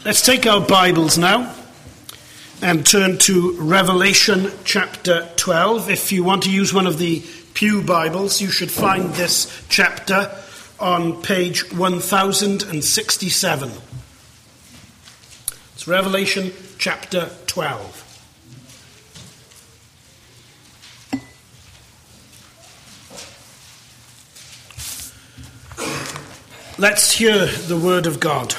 Let's take our Bibles now and turn to Revelation chapter 12. If you want to use one of the Pew Bibles, you should find this chapter on page 1067. It's Revelation chapter 12. Let's hear the word of God.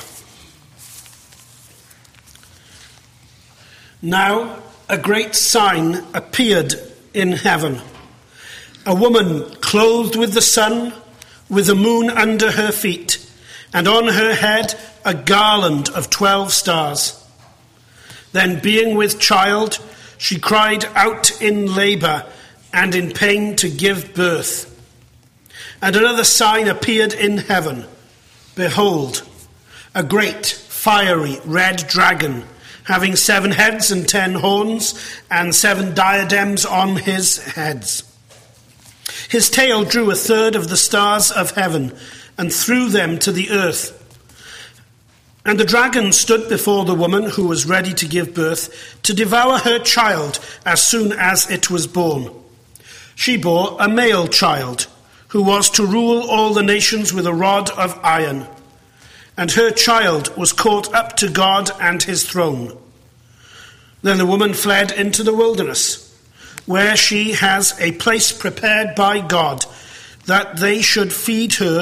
Now a great sign appeared in heaven. A woman clothed with the sun, with the moon under her feet, and on her head a garland of 12 stars. Then, being with child, she cried out in labor and in pain to give birth. And another sign appeared in heaven. Behold, a great fiery red dragon, having 7 heads and 10 horns, and 7 diadems on his heads. His tail drew a third of the stars of heaven, and threw them to the earth. And the dragon stood before the woman who was ready to give birth, to devour her child as soon as it was born. She bore a male child, who was to rule all the nations with a rod of iron. And her child was caught up to God and his throne. Then the woman fled into the wilderness, where she has a place prepared by God, that they should feed her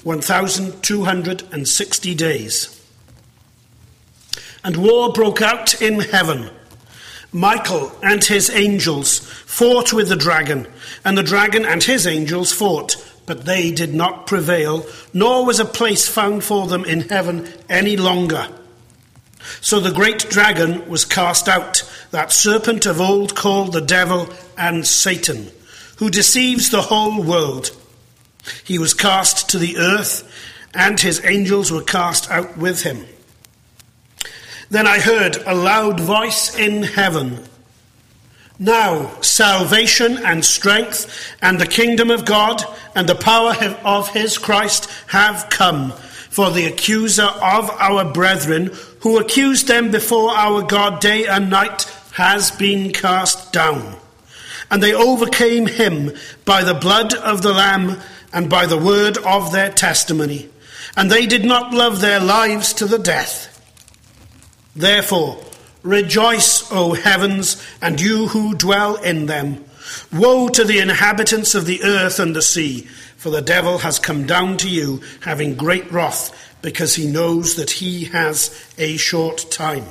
1,260 days. And war broke out in heaven. Michael and his angels fought with the dragon, and the dragon and his angels fought, but they did not prevail, nor was a place found for them in heaven any longer. So the great dragon was cast out, that serpent of old called the devil and Satan, who deceives the whole world. He was cast to the earth, and his angels were cast out with him. Then I heard a loud voice in heaven. Now salvation and strength and the kingdom of God and the power of his Christ have come. For the accuser of our brethren, who accused them before our God day and night, has been cast down. And they overcame him by the blood of the Lamb and by the word of their testimony. And they did not love their lives to the death. Therefore, rejoice, O heavens, and you who dwell in them. Woe to the inhabitants of the earth and the sea, for the devil has come down to you, having great wrath, because he knows that he has a short time.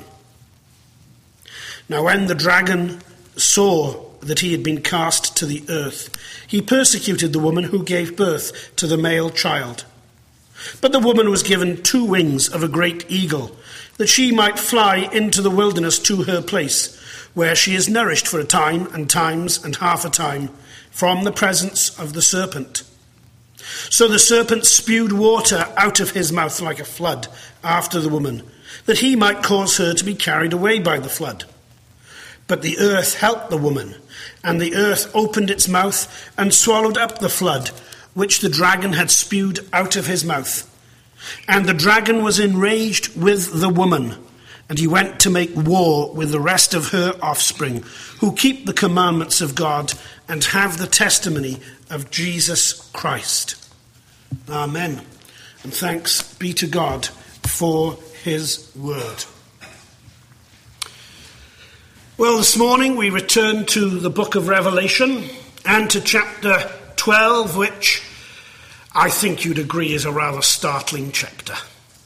Now when the dragon saw that he had been cast to the earth, he persecuted the woman who gave birth to the male child. But the woman was given 2 wings of a great eagle, that she might fly into the wilderness to her place, where she is nourished for a time and times and half a time from the presence of the serpent. So the serpent spewed water out of his mouth like a flood after the woman, that he might cause her to be carried away by the flood. But the earth helped the woman, and the earth opened its mouth and swallowed up the flood, which the dragon had spewed out of his mouth. And the dragon was enraged with the woman, and he went to make war with the rest of her offspring, who keep the commandments of God and have the testimony of Jesus Christ. Amen. And thanks be to God for his word. Well, this morning we return to the book of Revelation and to chapter 12, which I think you'd agree is a rather startling chapter.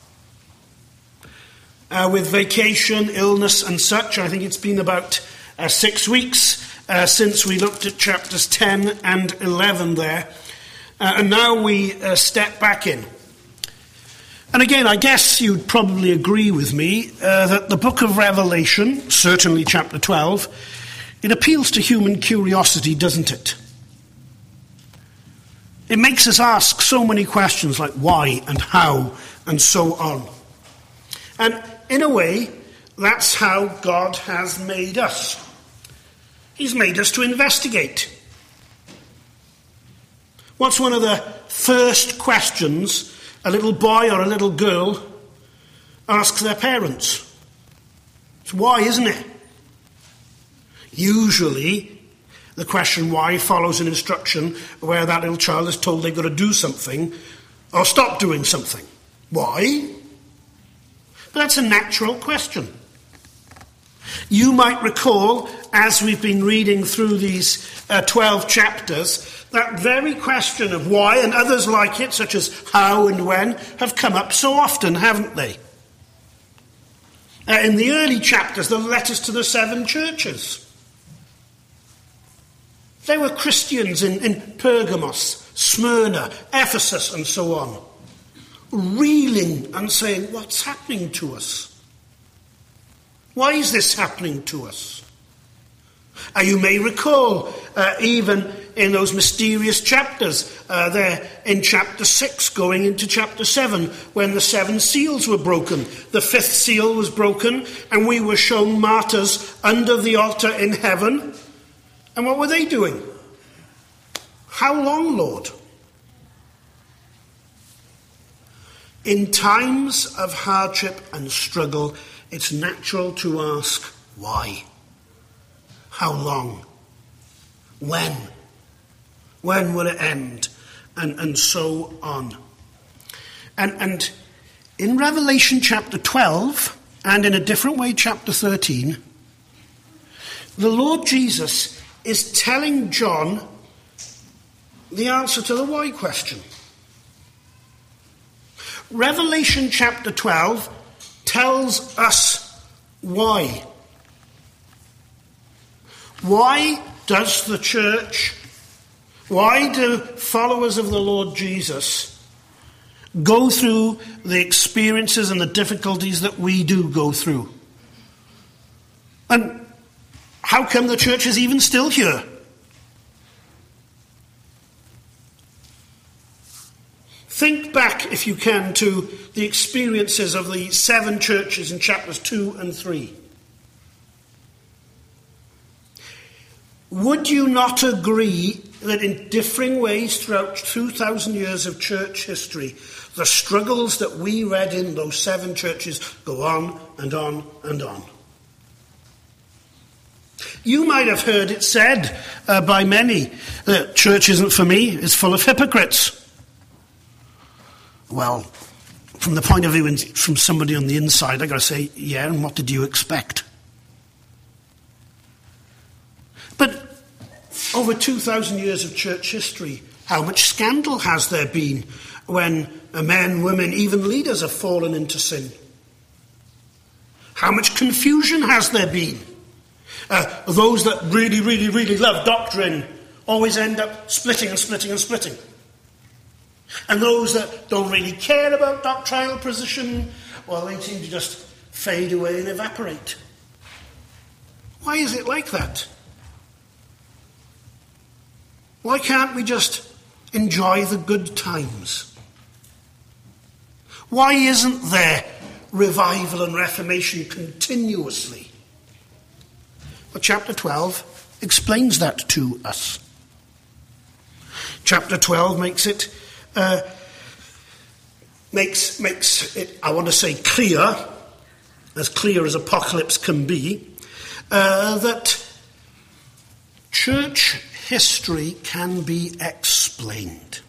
With vacation, illness and such, I think it's been about 6 weeks since we looked at chapters 10 and 11 there. And now we step back in. And again, I guess you'd probably agree with me that the book of Revelation, certainly chapter 12, it appeals to human curiosity, doesn't it? It makes us ask so many questions like why and how and so on. And in a way, that's how God has made us. He's made us to investigate. What's one of the first questions a little boy or a little girl ask their parents. It's why, isn't it? Usually, the question why follows an instruction where that little child is told they've got to do something or stop doing something. Why? But that's a natural question. You might recall, as we've been reading through these 12 chapters, that very question of why, and others like it, such as how and when, have come up so often, haven't they? In the early chapters, the letters to the 7 churches. They were Christians in Pergamos, Smyrna, Ephesus, and so on, reeling and saying, what's happening to us? Why is this happening to us? You may recall, even in those mysterious chapters, there in chapter 6 going into chapter 7, when the 7 seals were broken. The 5th seal was broken, and we were shown martyrs under the altar in heaven. And what were they doing? How long, Lord? In times of hardship and struggle, it's natural to ask, why? How long? When? When will it end? And so on. And in Revelation chapter 12, and in a different way chapter 13, the Lord Jesus is telling John the answer to the why question. Revelation chapter 12 tells us why. Why does the church, why do followers of the Lord Jesus go through the experiences and the difficulties that we do go through? And how come the church is even still here? Think back, if you can, to the experiences of the 7 churches in chapters 2 and 3. Would you not agree that in differing ways throughout 2,000 years of church history, the struggles that we read in those 7 churches go on and on and on? You might have heard it said by many that church isn't for me, it's full of hypocrites. Well, from the point of view from somebody on the inside, I've got to say, yeah, and what did you expect? But over 2,000 years of church history, how much scandal has there been when men, women, even leaders have fallen into sin? How much confusion has there been? Those that really, really, really love doctrine always end up splitting and splitting and splitting. And those that don't really care about doctrinal position, well, they seem to just fade away and evaporate. Why is it like that? Why can't we just enjoy the good times? Why isn't there revival and reformation continuously? Well, chapter 12 explains that to us. Chapter 12 makes it, I want to say clear as apocalypse can be, that church history can be explained.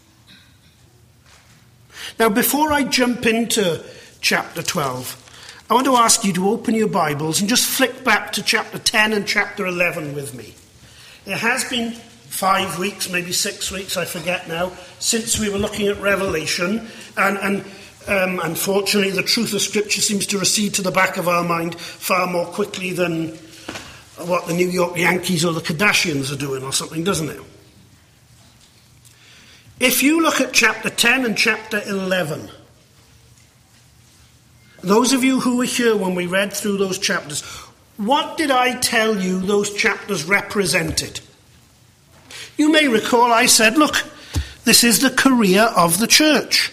Now, before I jump into chapter 12, I want to ask you to open your Bibles and just flick back to chapter 10 and chapter 11 with me. It has been 5 weeks, maybe 6 weeks, I forget now, since we were looking at Revelation, and unfortunately the truth of Scripture seems to recede to the back of our mind far more quickly than what the New York Yankees or the Kardashians are doing or something, doesn't it? If you look at chapter 10 and chapter 11, those of you who were here when we read through those chapters, what did I tell you those chapters represented? You may recall I said, look, this is the career of the church.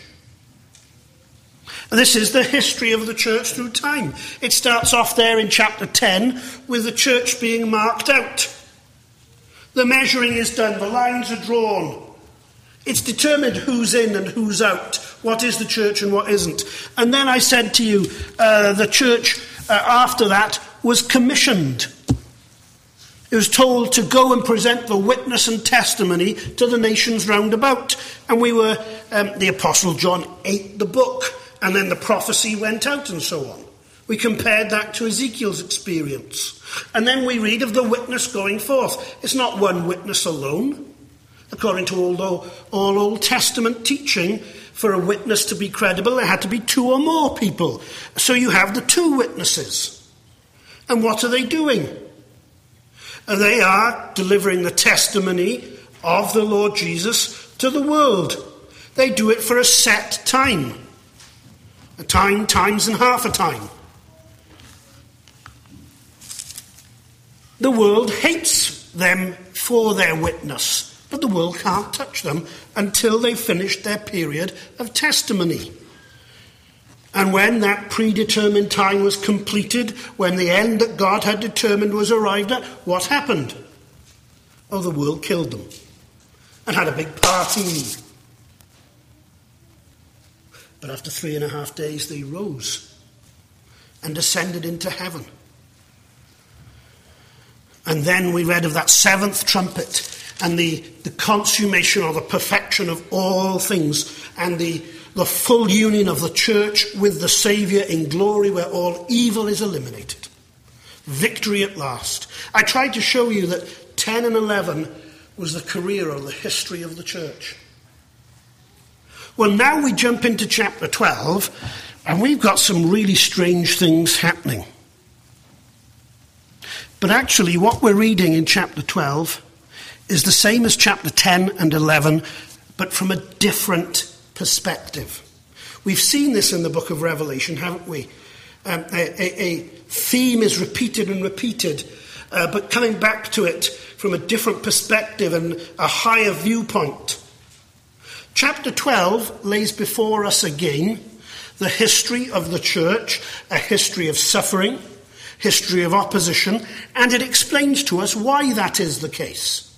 This is the history of the church through time. It starts off there in chapter 10 with the church being marked out. The measuring is done, the lines are drawn. It's determined who's in and who's out, what is the church and what isn't. And then I said to you, the church after that was commissioned. It was told to go and present the witness and testimony to the nations round about. And the Apostle John ate the book, and then the prophecy went out and so on. We compared that to Ezekiel's experience. And then we read of the witness going forth. It's not one witness alone. According to all Old Testament teaching, for a witness to be credible, there had to be two or more people. So you have the two witnesses. And what are they doing? They are delivering the testimony of the Lord Jesus to the world. They do it for a set time. A time, times, and half a time. The world hates them for their witness, but the world can't touch them until they've finished their period of testimony. And when that predetermined time was completed, when the end that God had determined was arrived at, what happened? Oh, the world killed them and had a big party. But after 3.5 days, they rose and ascended into heaven. And then we read of that seventh trumpet and the consummation or the perfection of all things and the full union of the church with the Saviour in glory where all evil is eliminated. Victory at last. I tried to show you that 10 and 11 was the career or the history of the church. Well, now we jump into chapter 12 and we've got some really strange things happening. But actually, what we're reading in chapter 12 is the same as chapter 10 and 11, but from a different perspective. We've seen this in the book of Revelation, haven't we? A theme is repeated and repeated, but coming back to it from a different perspective and a higher viewpoint. Chapter 12 lays before us again the history of the church, a history of suffering, history of opposition, and it explains to us why that is the case.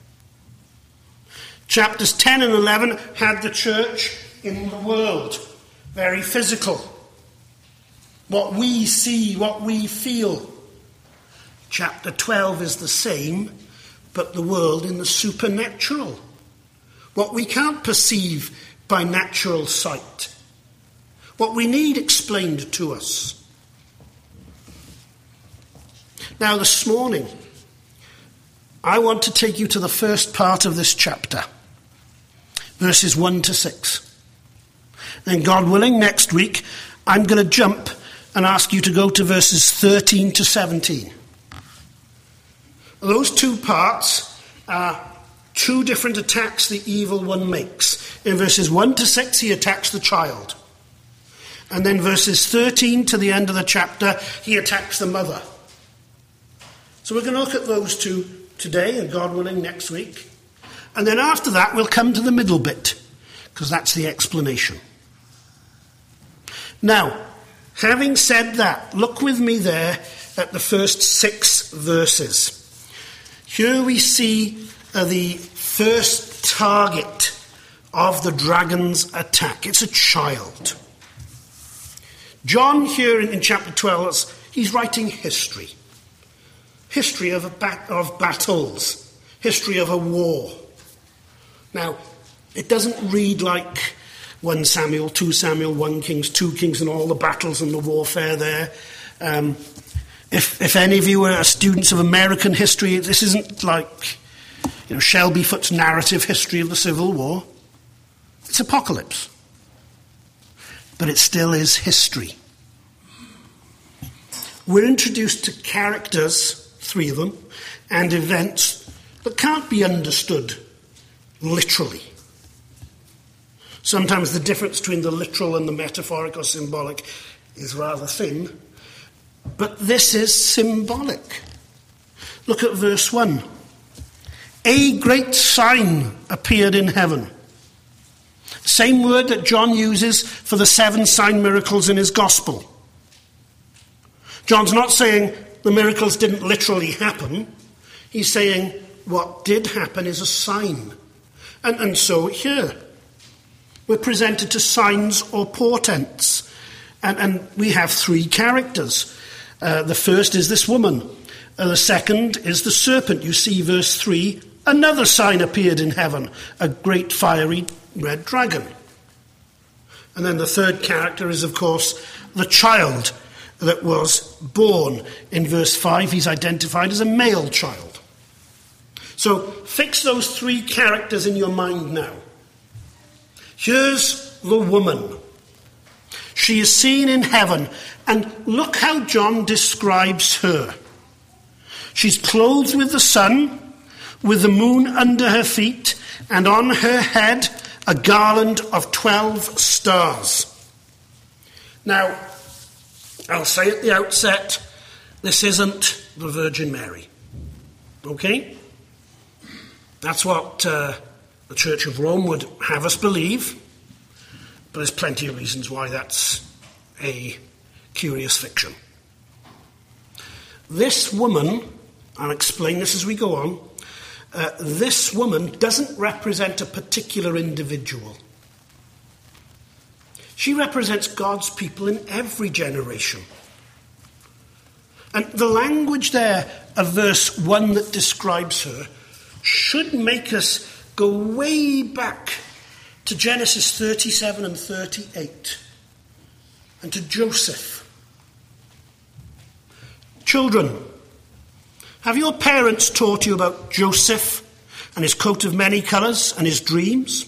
Chapters 10 and 11 had the church in the world, very physical. What we see, what we feel. Chapter 12 is the same, but the world in the supernatural. What we can't perceive by natural sight. What we need explained to us. Now, this morning, I want to take you to the first part of this chapter, verses 1 to 6. Then, God willing, next week, I'm going to jump and ask you to go to verses 13 to 17. Those two parts are two different attacks the evil one makes. In verses 1 to 6, he attacks the child. And then verses 13 to the end of the chapter, he attacks the mother. So we're going to look at those two today, and God willing, next week. And then after that, we'll come to the middle bit, because that's the explanation. Now, having said that, look with me there at the first 6 verses. Here we see the first target of the dragon's attack. It's a child. John here in chapter 12, he's writing history. History of battles. History of a war. Now, it doesn't read like 1 Samuel, 2 Samuel, 1 Kings, 2 Kings, and all the battles and the warfare there. If any of you are students of American history, this isn't like Shelby Foote's narrative history of the Civil War. It's apocalypse. But it still is history. We're introduced to characters, 3 of them, and events that can't be understood literally. Sometimes the difference between the literal and the metaphoric or symbolic is rather thin, but this is symbolic. Look at verse 1. A great sign appeared in heaven. Same word that John uses for the 7 sign miracles in his gospel. John's not saying the miracles didn't literally happen. He's saying what did happen is a sign. And so here, We're presented to signs or portents. And we have three characters. The first is this woman. The second is the serpent. You see verse 3, another sign appeared in heaven, a great fiery red dragon. And then the third character is, of course, the child that was born. In verse 5, he's identified as a male child. So fix those three characters in your mind now. Here's the woman. She is seen in heaven, and look how John describes her. She's clothed with the sun, with the moon under her feet, and on her head a garland of 12 stars. Now, I'll say at the outset, this isn't the Virgin Mary. Okay? That's what the Church of Rome would have us believe. But there's plenty of reasons why that's a curious fiction. This woman, I'll explain this as we go on, this woman doesn't represent a particular individual. She represents God's people in every generation. And the language there of verse 1 that describes her should make us go way back to Genesis 37 and 38, and to Joseph. Children, have your parents taught you about Joseph and his coat of many colours and his dreams?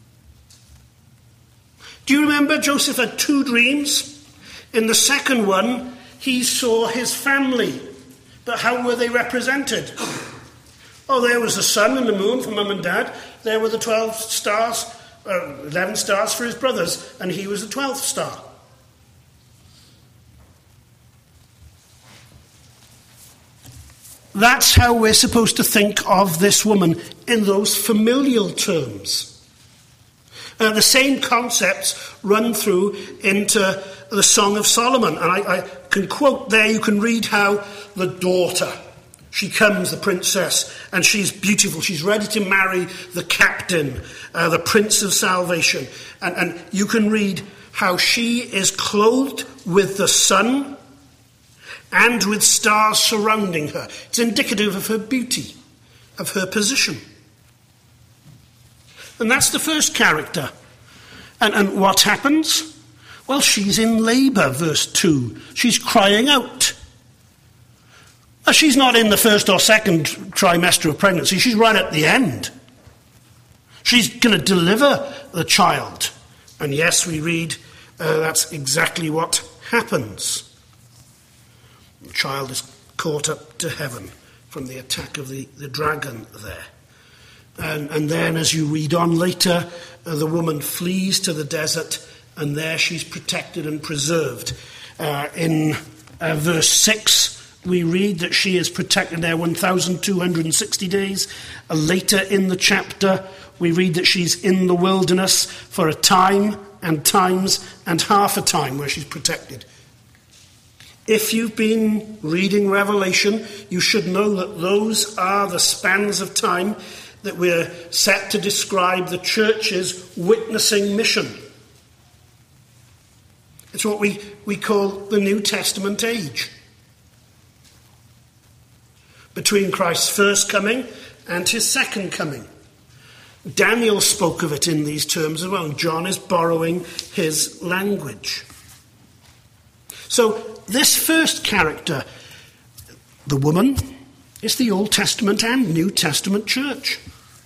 Do you remember Joseph had two dreams? In the second one, he saw his family. But how were they represented? Oh, there was the sun and the moon for mum and dad. There were the 12 stars, 11 stars for his brothers, and he was the 12th star. That's how we're supposed to think of this woman, in those familial terms. The same concepts run through into the Song of Solomon. And I can quote there, you can read how the daughter, she comes, the princess, and she's beautiful. She's ready to marry the captain, the Prince of Salvation. And you can read how she is clothed with the sun and with stars surrounding her. It's indicative of her beauty, of her position. And that's the first character. And what happens? Well, she's in labour, verse 2. She's crying out. She's not in the first or second trimester of pregnancy. She's right at the end. She's going to deliver the child. And yes, we read that's exactly what happens. The child is caught up to heaven from the attack of the dragon there. And then as you read on later, the woman flees to the desert, and there she's protected and preserved. In verse 6, we read that she is protected there 1,260 days. Later in the chapter, we read that she's in the wilderness for a time and times and half a time where she's protected. If you've been reading Revelation, you should know that those are the spans of time that we're set to describe the church's witnessing mission. It's what we call the New Testament age. Between Christ's first coming and his second coming. Daniel spoke of it in these terms as well. John is borrowing his language. So this first character, the woman, is the Old Testament and New Testament church.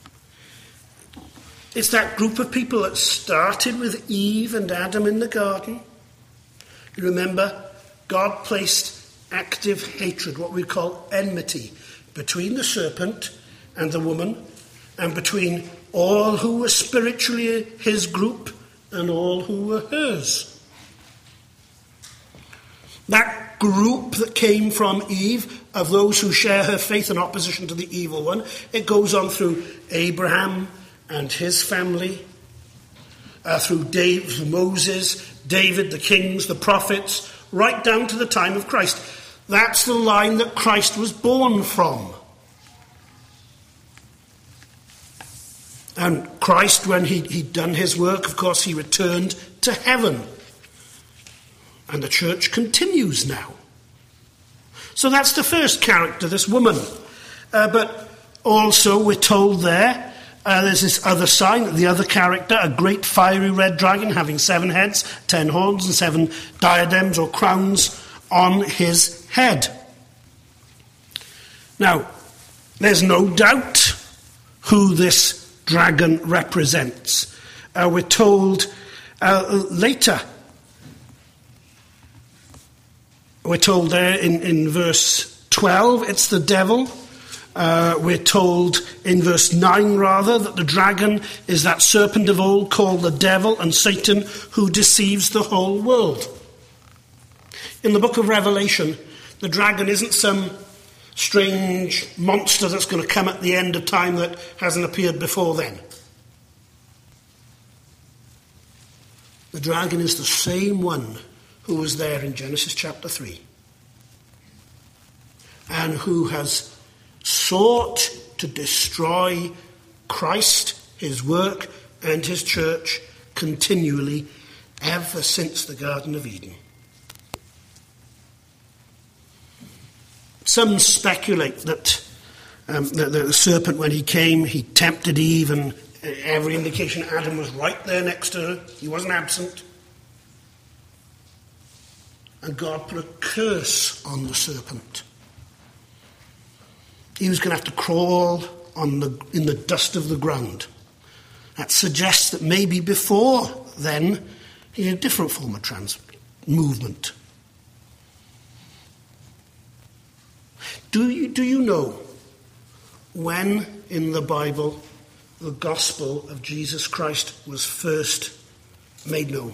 It's that group of people that started with Eve and Adam in the garden. You remember, God placed active hatred, what we call enmity, between the serpent and the woman, and between all who were spiritually his group and all who were hers. That group that came from Eve, of those who share her faith in opposition to the evil one, it goes on through Abraham and his family, through Moses, David, the kings, the prophets, right down to the time of Christ. That's the line that Christ was born from. And Christ, when he'd done his work, of course, he returned to heaven. And the church continues now. So that's the first character, this woman. But also we're told there's this other sign, the other character, a great fiery red dragon having 7 heads, 10 horns, and 7 diadems or crowns on his head. Now, there's no doubt who this dragon represents. We're told later. We're told there in verse 12, it's the devil. We're told in verse 9, rather, that the dragon is that serpent of old called the devil and Satan, who deceives the whole world. In the book of Revelation, the dragon isn't some strange monster that's going to come at the end of time that hasn't appeared before then. The dragon is the same one who was there in Genesis chapter 3 and who has sought to destroy Christ, his work, and his church continually ever since the Garden of Eden. Some speculate that the serpent, when he came, he tempted Eve, and every indication Adam was right there next to her. He wasn't absent. And God put a curse on the serpent. He was going to have to crawl in the dust of the ground. That suggests that maybe before then he had a different form of movement. Do you know when in the Bible the gospel of Jesus Christ was first made known?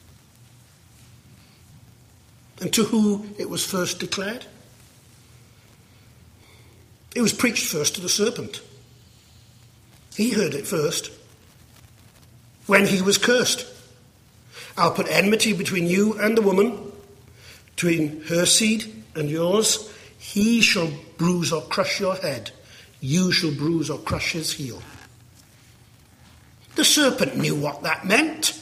And to who it was first declared? It was preached first to the serpent. He heard it first when he was cursed. I'll put enmity between you and the woman, between her seed and yours. He shall bruise or crush your head. You shall bruise or crush his heel. The serpent knew what that meant.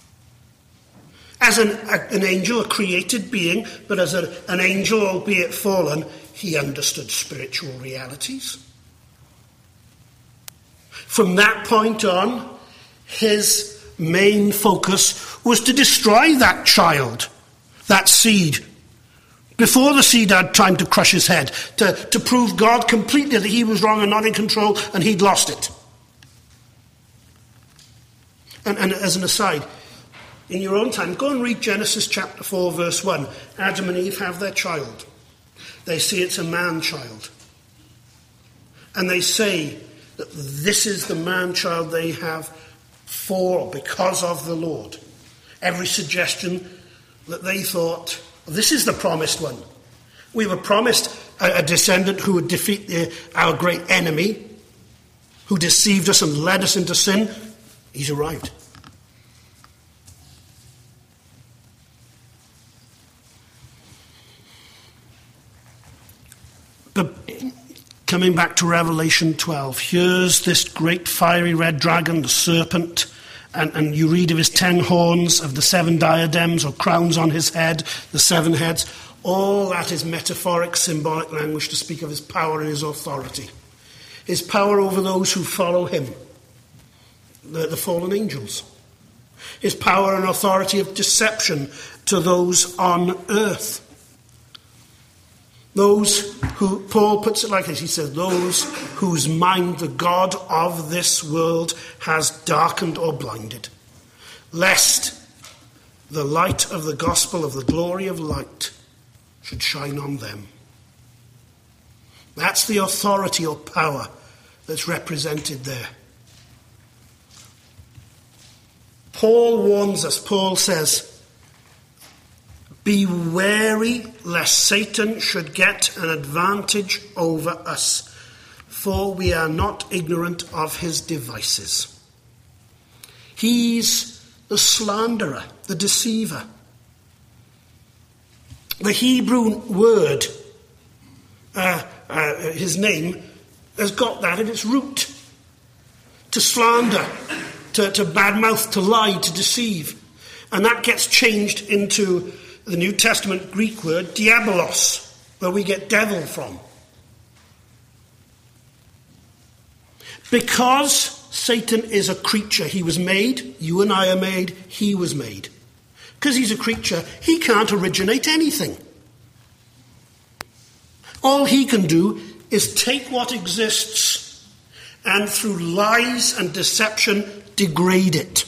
As an angel, a created being, but as an angel, albeit fallen, he understood spiritual realities. From that point on, his main focus was to destroy that child, that seed, before the seed had time to crush his head, to prove God completely that he was wrong and not in control, and he'd lost it. And as an aside, in your own time, go and read Genesis chapter 4, verse 1. Adam and Eve have their child. They say it's a man-child. And they say that this is the man-child they have because of the Lord. Every suggestion that they thought, this is the promised one. We were promised a descendant who would defeat our great enemy, who deceived us and led us into sin. He's arrived. But coming back to Revelation 12, here's this great fiery red dragon, the serpent, and you read of his 10 horns, of the 7 diadems or crowns on his head, the 7 heads. All that is metaphoric, symbolic language to speak of his power and his authority. His power over those who follow him, the fallen angels. His power and authority of deception to those on earth. Those who, Paul puts it like this, he says, those whose mind the God of this world has darkened or blinded, lest the light of the gospel of the glory of light should shine on them. That's the authority or power that's represented there. Paul warns us, Paul says, be wary lest Satan should get an advantage over us, for we are not ignorant of his devices. He's the slanderer, the deceiver. The Hebrew word, his name, has got that at its root. to slander, to badmouth, to lie, to deceive. And that gets changed into the New Testament Greek word diabolos, where we get devil from. Because Satan is a creature, he was made, you and I are made, he was made. Because he's a creature, he can't originate anything. All he can do is take what exists and through lies and deception degrade it.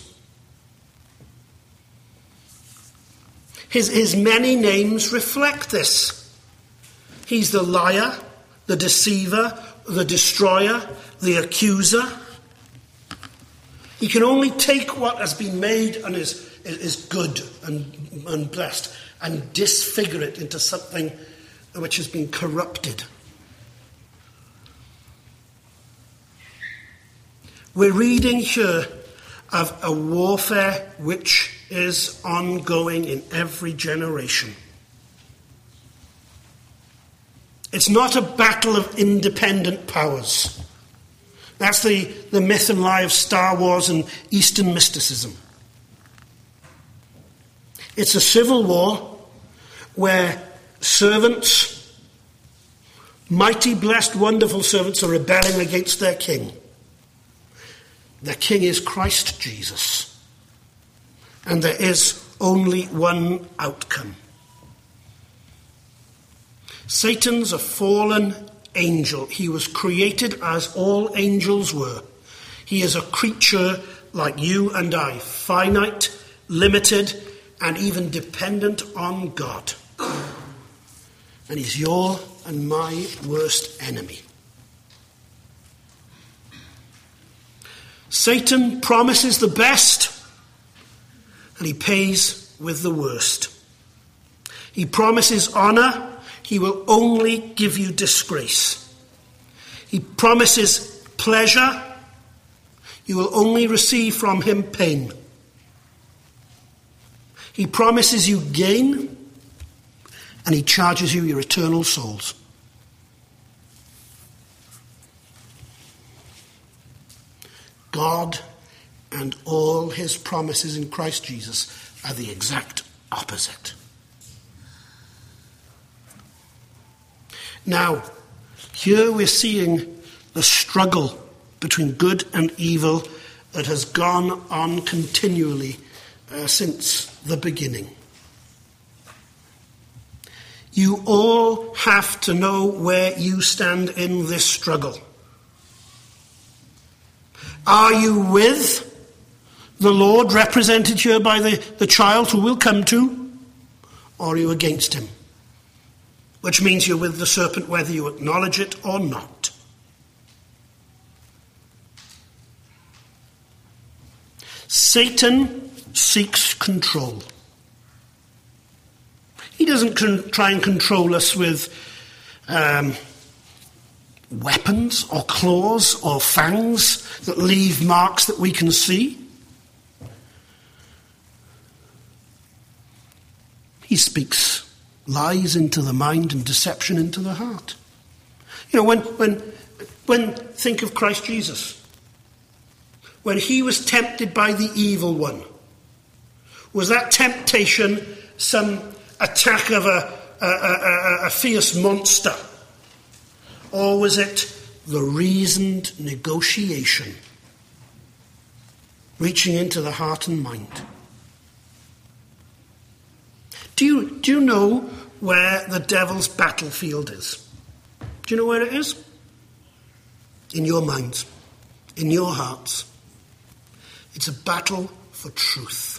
His many names reflect this. He's the liar, the deceiver, the destroyer, the accuser. He can only take what has been made and is good and blessed and disfigure it into something which has been corrupted. We're reading here of a warfare which is ongoing in every generation. It's not a battle of independent powers. That's the myth and lie of Star Wars and Eastern mysticism. It's a civil war where servants, mighty, blessed, wonderful servants, are rebelling against their king. Their king is Christ Jesus. And there is only one outcome. Satan's a fallen angel. He was created as all angels were. He is a creature like you and I, finite, limited, and even dependent on God. And he's your and my worst enemy. Satan promises the best, and he pays with the worst. He promises honor. He will only give you disgrace. He promises pleasure. You will only receive from him pain. He promises you gain, and he charges you your eternal souls. God and all his promises in Christ Jesus are the exact opposite. Now, here we're seeing the struggle between good and evil that has gone on continually since the beginning. You all have to know where you stand in this struggle. Are you with the Lord, represented here by the child who will come to, or are you against him? Which means you're with the serpent whether you acknowledge it or not. Satan seeks control. He doesn't try and control us with weapons or claws or fangs that leave marks that we can see. He speaks lies into the mind and deception into the heart. You know, when think of Christ Jesus. When he was tempted by the evil one, was that temptation some attack of a fierce monster? Or was it the reasoned negotiation reaching into the heart and mind? Do you know where the devil's battlefield is? Do you know where it is? In your minds, in your hearts. It's a battle for truth.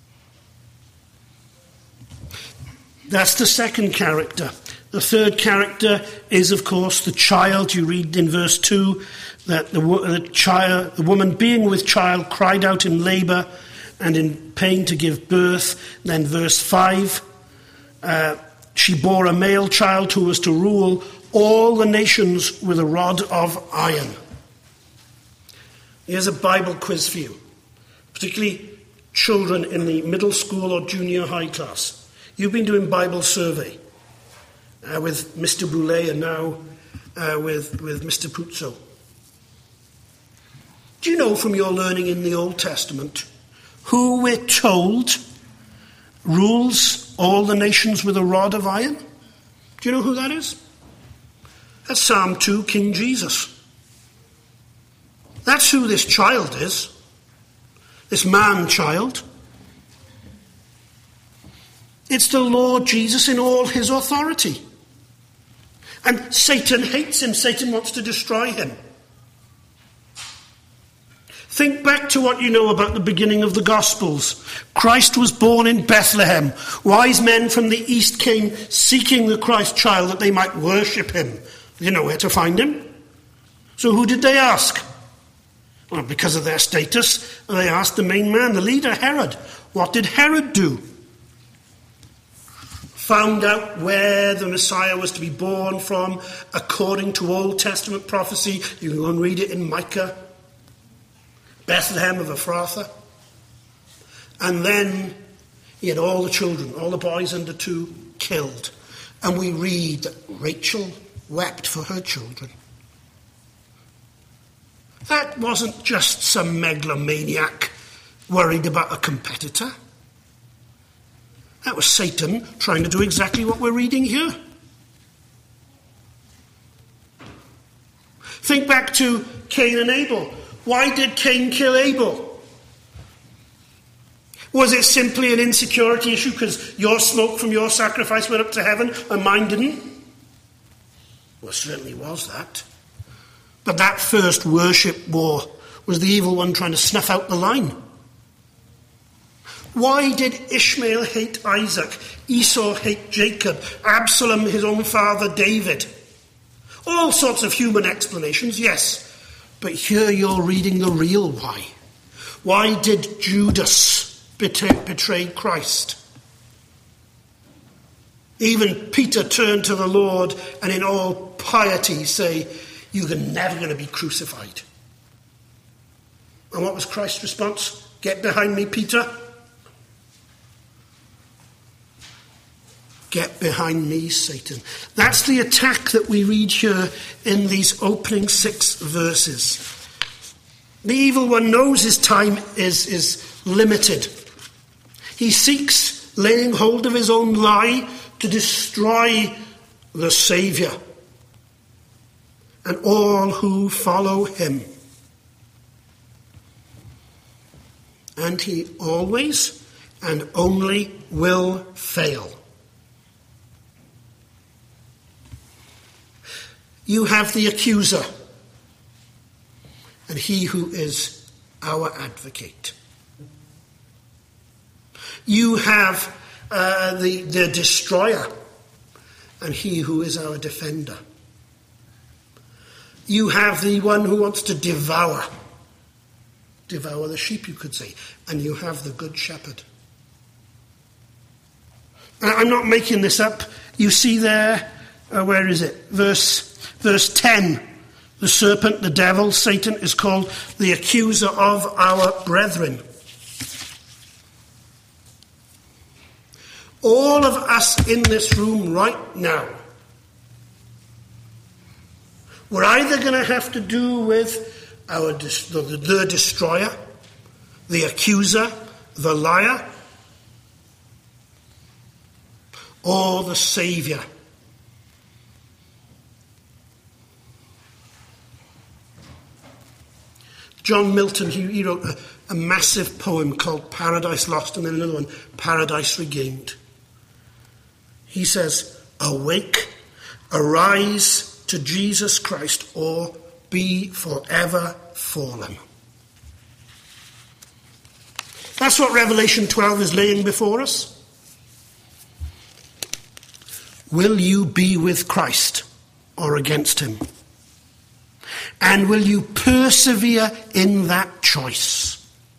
That's the second character. The third character is, of course, the child. You read in verse 2 that the woman being with child cried out in labour and in pain to give birth. Then verse 5, she bore a male child who was to rule all the nations with a rod of iron. Here's a Bible quiz for you, particularly children in the middle school or junior high class. You've been doing Bible survey with Mr. Boulay and now with Mr. Puzzo. Do you know from your learning in the Old Testament who we're told rules all the nations with a rod of iron? Do you know who that is? That's Psalm 2, King Jesus. That's who this child is. This man-child. It's the Lord Jesus in all his authority. And Satan hates him. Satan wants to destroy him. Think back to what you know about the beginning of the Gospels. Christ was born in Bethlehem. Wise men from the east came seeking the Christ child that they might worship him. They didn't know where to find him. So who did they ask? Well, because of their status, they asked the main man, the leader, Herod. What did Herod do? Found out where the Messiah was to be born from according to Old Testament prophecy. You can go and read it in Micah. Bethlehem of Ephrathah. And then he had all the children, all the boys under 2, killed. And we read that Rachel wept for her children. That wasn't just some megalomaniac worried about a competitor. That was Satan trying to do exactly what we're reading here. Think back to Cain and Abel. Why did Cain kill Abel? Was it simply an insecurity issue because your smoke from your sacrifice went up to heaven and mine didn't? Well, it certainly was that. But that first worship war was the evil one trying to snuff out the line. Why did Ishmael hate Isaac, Esau hate Jacob, Absalom his own father David? All sorts of human explanations, yes. But here you're reading the real why. Why did Judas betray Christ? Even Peter turned to the Lord and in all piety say, "You're never going to be crucified." And what was Christ's response? "Get behind me, Peter." Get behind me, Satan. That's the attack that we read here in these opening 6 verses. The evil one knows his time is limited. He seeks, laying hold of his own lie, to destroy the Saviour and all who follow him. And he always and only will fail. You have the accuser, and he who is our advocate. You have the destroyer, and he who is our defender. You have the one who wants to devour the sheep, you could say, and you have the good shepherd. I'm not making this up. You see there, where is it? Verse 10, the serpent, the devil, Satan, is called the accuser of our brethren. All of us in this room right now, we're either going to have to do with the destroyer, the accuser, the liar, or the Saviour. John Milton, he wrote a massive poem called Paradise Lost, and then another one, Paradise Regained. He says, "Awake, arise to Jesus Christ, or be forever fallen." That's what Revelation 12 is laying before us. Will you be with Christ or against him? And will you persevere in that choice?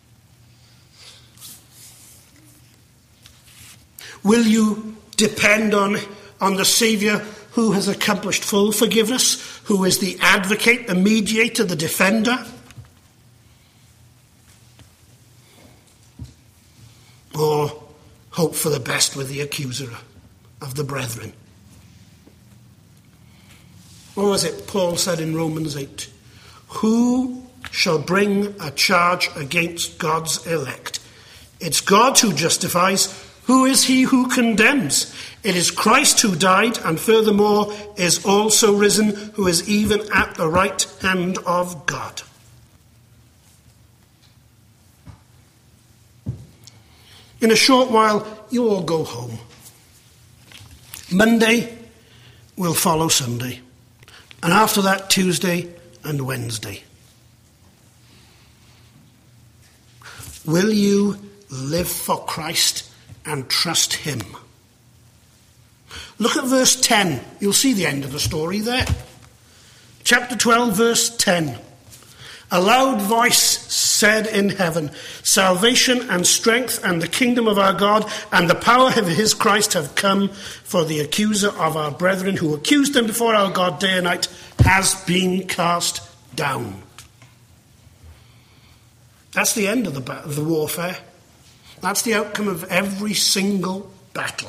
Will you depend on the Saviour who has accomplished full forgiveness, who is the advocate, the mediator, the defender? Or hope for the best with the accuser of the brethren? What was it Paul said in Romans 8? Who shall bring a charge against God's elect? It's God who justifies. Who is he who condemns? It is Christ who died and furthermore is also risen, who is even at the right hand of God. In a short while, you all go home. Monday will follow Sunday. And after that, Tuesday and Wednesday. Will you live for Christ and trust him? Look at verse 10. You'll see the end of the story there. Chapter 12, verse 10. A loud voice said in heaven, salvation and strength and the kingdom of our God and the power of his Christ have come, for the accuser of our brethren who accused them before our God day and night has been cast down. That's the end of the warfare. That's the outcome of every single battle.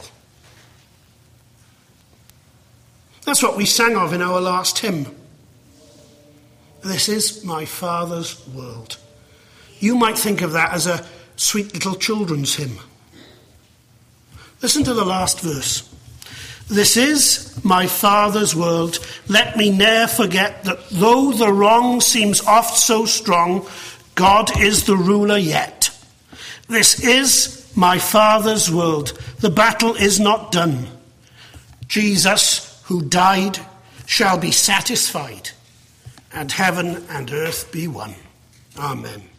That's what we sang of in our last hymn. This is my Father's world. You might think of that as a sweet little children's hymn. Listen to the last verse. This is my Father's world. Let me ne'er forget that though the wrong seems oft so strong, God is the ruler yet. This is my Father's world. The battle is not done. Jesus, who died, shall be satisfied, and heaven and earth be one. Amen.